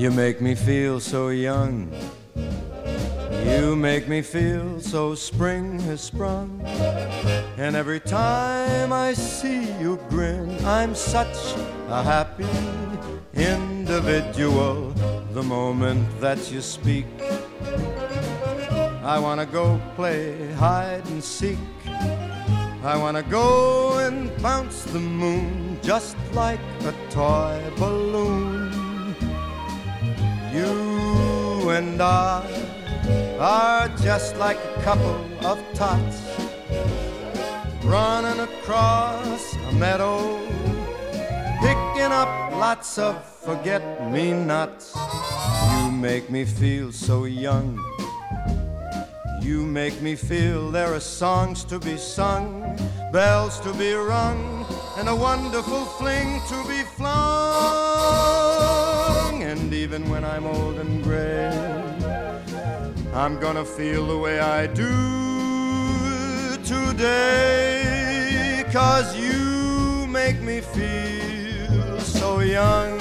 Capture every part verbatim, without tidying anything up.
You make me feel so young. You make me feel so spring has sprung. And every time I see you grin, I'm such a happy individual. The moment that you speak, I wanna go play hide and seek. I wanna go and bounce the moon just like a toy balloon. You and I are just like a couple of tots running across a meadow, picking up lots of forget-me-nots. You make me feel so young. You make me feel there are songs to be sung, bells to be rung, and a wonderful fling to be flung. And even when I'm old and gray, I'm gonna feel the way I do today, 'cause you make me feel so young.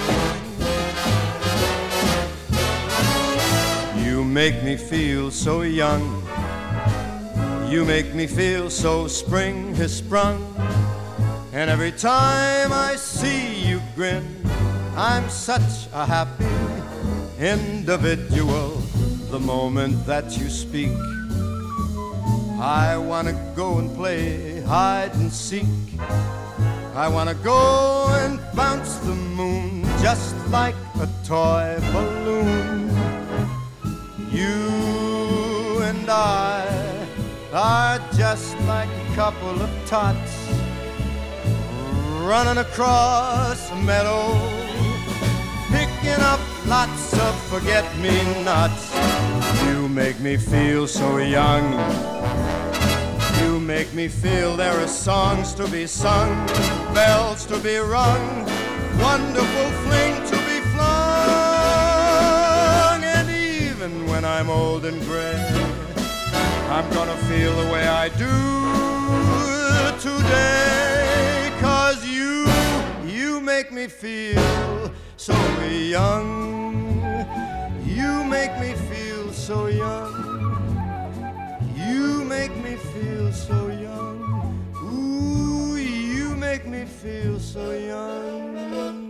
You make me feel so young. You make me feel so spring has sprung. And every time I see you grin, I'm such a happy individual. The moment that you speak, I wanna go and play hide and seek. I wanna go and bounce the moon just like a toy balloon. You and I are just like a couple of tots running across a meadow, picking up lots of forget-me-nots. You make me feel so young. You make me feel there are songs to be sung, bells to be rung, wonderful fling to be flung. And even when I'm old and gray, I'm gonna feel the way I do today, 'cause you, you make me feel so young. You make me feel so young. You make me feel so young. Ooh, you make me feel so young.